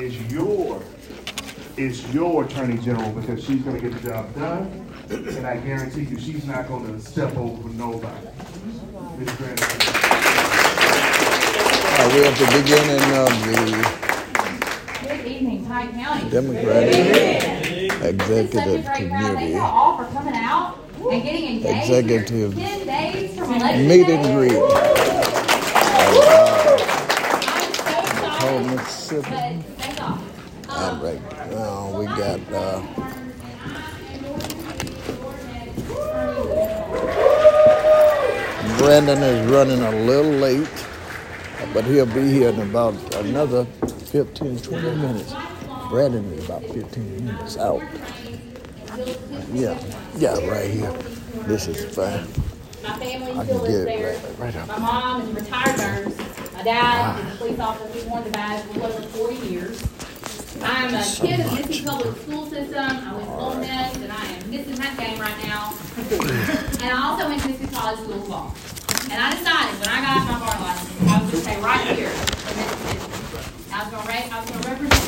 is your Attorney General, because she's going to get the job done, and I guarantee you she's not going to step over nobody. Ms. Grant. We're at the beginning of Good evening, Pike County. the Democratic Executive Thank Committee you all for coming out and getting engaged. Executive 10 days from Election Meet Day. and Greet. I'm so excited. Mississippi. But thank God. All right. Now we got Brandon is running a little late, but he'll be here in about another 15, 20 minutes. Brandon is about 15 minutes out. Yeah, right here. This is fine. My family I still can lives get there. it right up. My mom is a retired nurse. My dad is a police officer. He's worn the badge for over 40 years. I'm a kid of the Mississippi public school system. I went to Ole Miss, and I am missing that game right now. And I also went to Mississippi College School of Law. And I decided when I got my bar license, I was going to stay right here in Mississippi. I was going to represent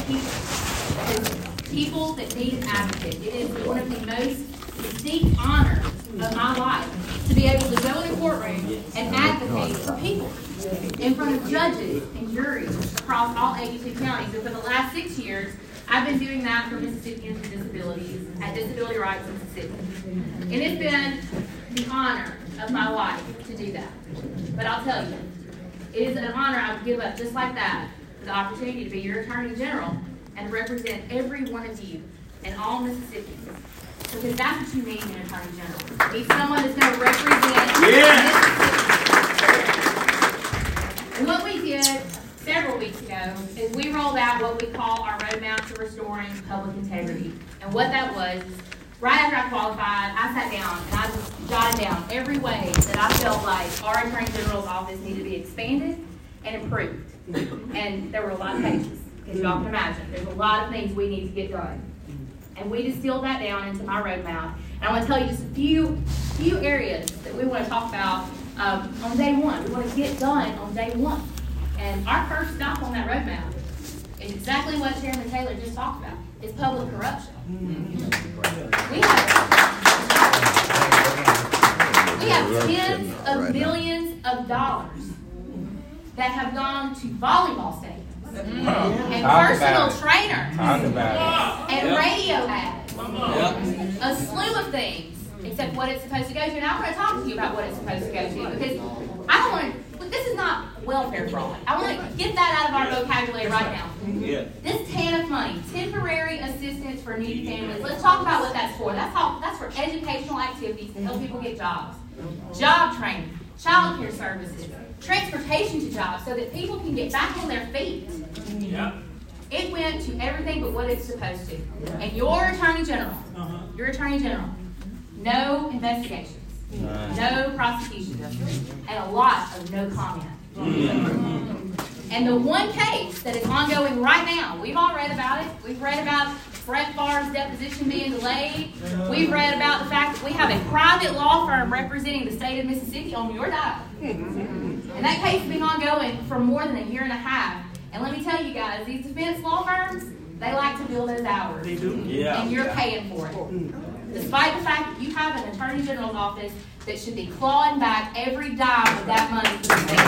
people that need an advocate. It is one of the most distinct honors of my life to be able to go in a courtroom and advocate for people in front of judges and juries across all 82 counties. And for the last 6 years, I've been doing that for Mississippians with disabilities at Disability Rights Mississippi. And it's been the honor of my life to do that. But I'll tell you, it is an honor I would give up just like that for the opportunity to be your Attorney General and represent every one of you and all Mississippians. Because that's what you need in an Attorney General. You need someone that's going to represent Mississippi. And what we did several weeks ago is we rolled out what we call our roadmap to restoring public integrity. And what that was, right after I qualified, I sat down and I just jotted down every way that I felt like our Attorney General's office needed to be expanded and improved. And there were a lot of pages, as y'all can imagine. There's a lot of things we need to get done. And we distilled that down into my roadmap. And I want to tell you just a few areas that we want to talk about on day one. We want to get done on day one. And our first stop on that roadmap is exactly what Chairman Taylor just talked about. It's public corruption. We have tens of millions of dollars that have gone to volleyball stadiums and personal trainers and radio ads, a slew of things, except what it's supposed to go to. And I want to talk to you about what it's supposed to go to, because I don't want to. This is not welfare fraud. I want to get that out of our vocabulary right now. This TANF money, temporary assistance for needy families. Let's talk about what that's for. That's for educational activities to help people get jobs, job training, child care services, transportation to jobs, so that people can get back on their feet. It went to everything but what it's supposed to. And your Attorney General, no investigations, no prosecutions, and a lot of no comment. And the one case that is ongoing right now, we've all read about it. We've read about Brett Favre's deposition being delayed. We've read about the fact that we have a private law firm representing the state of Mississippi on your dial. And that case has been ongoing for more than a year and a half. And let me tell you guys, these defense law firms, they like to bill those hours. They do. And you're paying for it. Despite the fact that you have an Attorney General's office that should be clawing back every dime of that money to the state.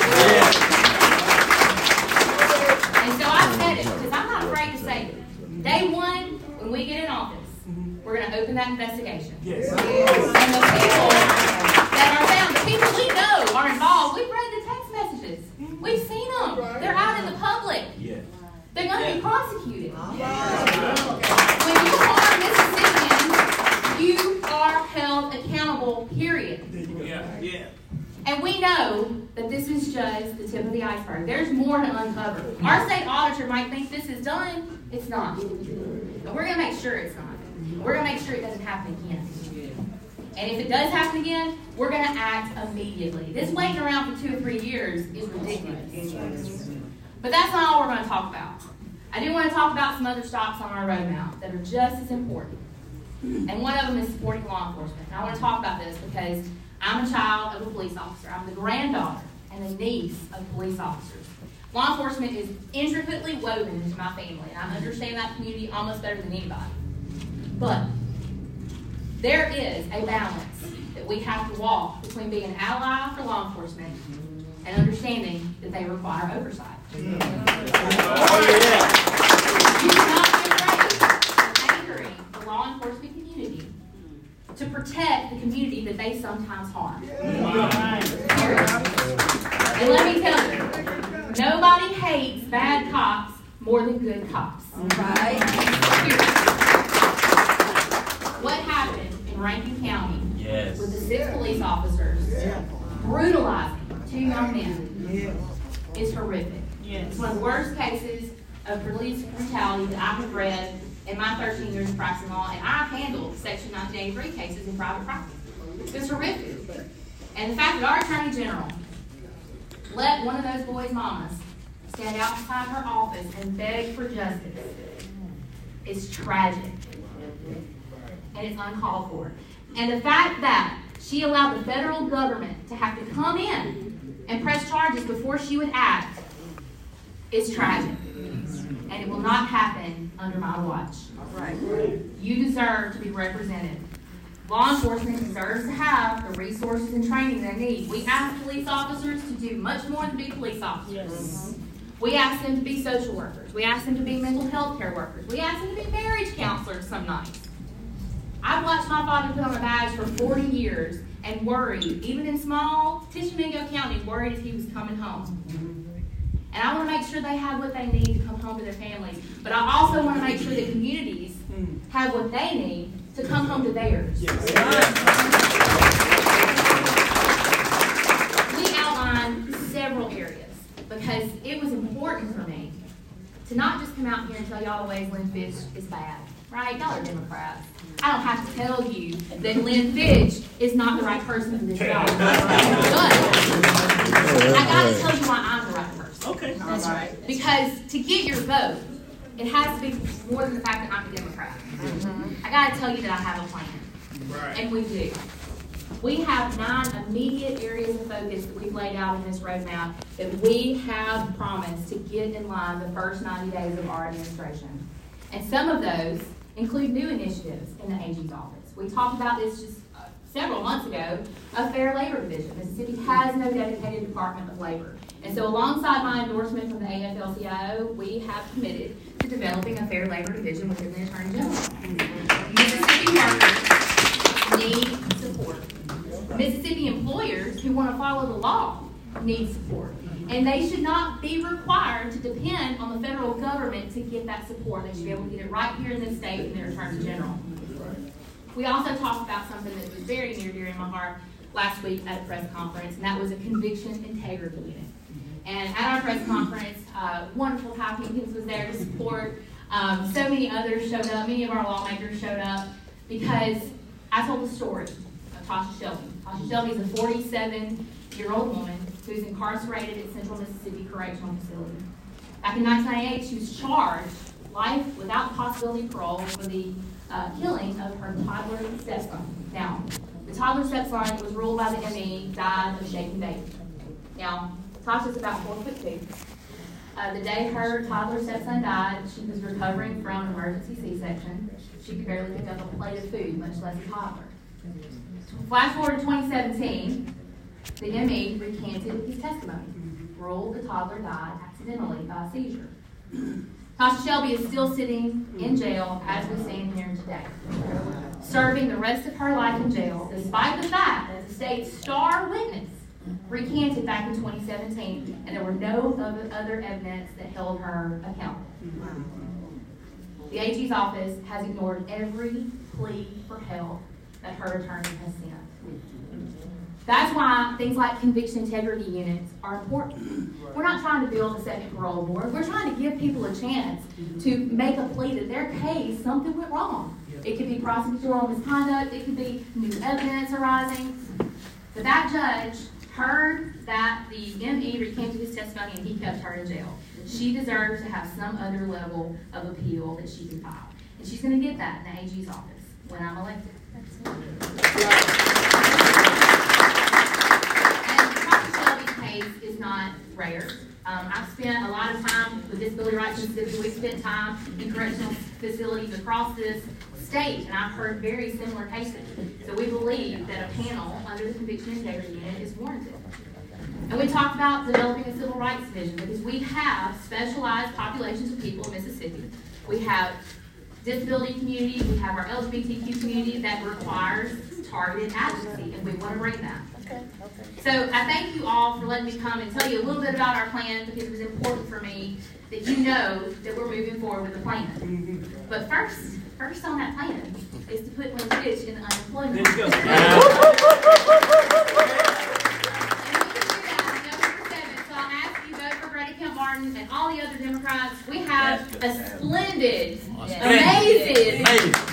And so I said it, because I'm not afraid to say it. Day one, when we get in office, we're going to open that investigation. And the people that are found, the people we know are involved, we've read the text messages. We've seen them. They're out in the public. They're going to be prosecuted. When you are Mississippians, you are held accountable, period. And we know that this is just the tip of the iceberg. There's more to uncover. Our state auditor might think this is done. It's not. And we're going to make sure it's not. We're going to make sure it doesn't happen again. And if it does happen again, we're going to act immediately. This waiting around for 2 or 3 years is ridiculous. But that's not all we're going to talk about. I do want to talk about some other stops on our roadmap that are just as important. And one of them is supporting law enforcement. And I want to talk about this because I'm a child of a police officer. I'm the granddaughter and the niece of police officers. Law enforcement is intricately woven into my family, and I understand that community almost better than anybody. But there is a balance that we have to walk between being an ally for law enforcement and understanding that they require oversight. You cannot be afraid of anchoring the law enforcement community to protect the community that they sometimes harm. And let me tell you, nobody hates bad cops more than good cops. What happened in Rankin County with the 6 police officers brutalizing 2 young men is horrific. It's one of the worst cases of police brutality that I have read in my 13 years of practicing law, and I've handled Section 1983 cases in private practice. It's horrific. And the fact that our Attorney General let one of those boys' mamas stand outside her office and beg for justice is tragic. And it's uncalled for. And the fact that she allowed the federal government to have to come in and press charges before she would act is tragic. And it will not happen under my watch. You deserve to be represented. Law enforcement deserves to have the resources and training they need. We ask police officers to do much more than be police officers. We ask them to be social workers. We ask them to be mental health care workers. We ask them to be marriage counselors some nights. I've watched my father put on a badge for 40 years and worried, even in small Tishomingo County, worried if he was coming home. And I want to make sure they have what they need to come home to their families. But I also want to make sure the communities have what they need to come home to theirs. We outlined several areas because it was important for me to not just come out here and tell y'all the ways Lynn Fitch is bad. Right? Y'all are Democrats. I don't have to tell you that Lynn Fitch is not the right person for this job. But I got to tell you why I'm the right person. Okay. That's right. Because to get your vote, it has to be more than the fact that I'm a Democrat. I got to tell you that I have a plan. Right. And we do. We have 9 immediate areas of focus that we've laid out in this roadmap that we have promised to get in line the first 90 days of our administration. And some of those include new initiatives in the AG's office. We talked about this just several months ago, a Fair Labor Division. Mississippi has no dedicated Department of Labor. And so alongside my endorsement from the AFL-CIO, we have committed to developing a Fair Labor Division within the Attorney General. Mississippi workers need support. Mississippi employers who want to follow the law need support. And they should not be required to depend on the federal government to get that support. They should be able to get it right here in this state from their Attorney General. We also talked about something that was very near dear in my heart last week at a press conference, and that was a conviction integrity unit. And at our press conference, wonderful Ty Pinkins was there to support. So many others showed up. Many of our lawmakers showed up because I told the story of Tasha Shelby. Tasha Shelby is a 47-year-old woman who's incarcerated at Central Mississippi Correctional Facility. Back in 1998, she was charged life without possibility of parole for the killing of her toddler stepson. Now, the toddler stepson was ruled by the ME, died of shaken baby. Now, Tasha's about 4'2". The day her toddler stepson died, she was recovering from an emergency C-section. She could barely pick up a plate of food, much less a toddler. Flash forward to 2017, the ME recanted his testimony, ruled the toddler died accidentally by a seizure. Tasha Shelby is still sitting in jail as we stand here today, serving the rest of her life in jail, despite the fact that the state's star witness recanted back in 2017, and there were no other evidence that held her accountable. The AG's office has ignored every plea for help that her attorney has sent. That's why things like conviction integrity units are important. We're not trying to build a second parole board. We're trying to give people a chance to make a plea that their case, something went wrong. It could be prosecutorial misconduct. It could be new evidence arising. But that judge heard that the ME recanted his testimony and he kept her in jail. She deserves to have some other level of appeal that she can file. And she's going to get that in the AG's office when I'm elected. And Tasha Shelby's case is not rare. I've spent a lot of time with Disability Rights Mississippi. We've spent time in correctional facilities across this state, and I've heard very similar cases. So we believe that a panel under the Conviction Integrity Unit is warranted. And we talked about developing a civil rights division because we have specialized populations of people in Mississippi. We have disability community, we have our LGBTQ community that requires targeted advocacy, and we want to bring that. So I thank you all for letting me come and tell you a little bit about our plan because it was important for me that you know that we're moving forward with a plan. But first on that plan is to put Lynn Fitch in the unemployment. And we can do that on November 7th. So I'll ask you to vote for Greta Kemp Martin and all the other Democrats. We have a splendid, amazing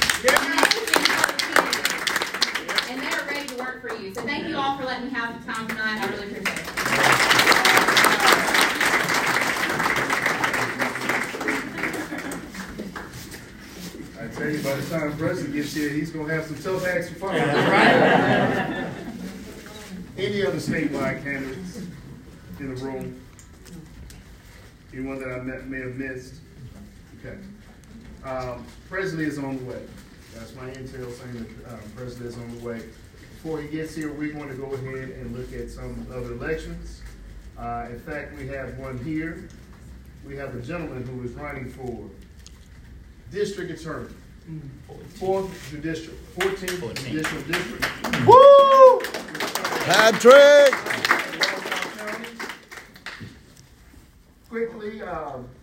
and they're ready to work for you. So thank you all for letting me have the time tonight. I really appreciate it. I tell you, by the time the president gets here, he's going to have some tough acts to follow. Right? Any other statewide candidates in the room? Anyone that I may have missed? Okay. President is on the way. That's my intel saying that president is on the way. Before he gets here, we're going to go ahead and look at some other elections. In fact, we have one here. We have a gentleman who is running for district attorney. 4th Judicial, 14th Judicial District. Woo! Patrick! Quickly,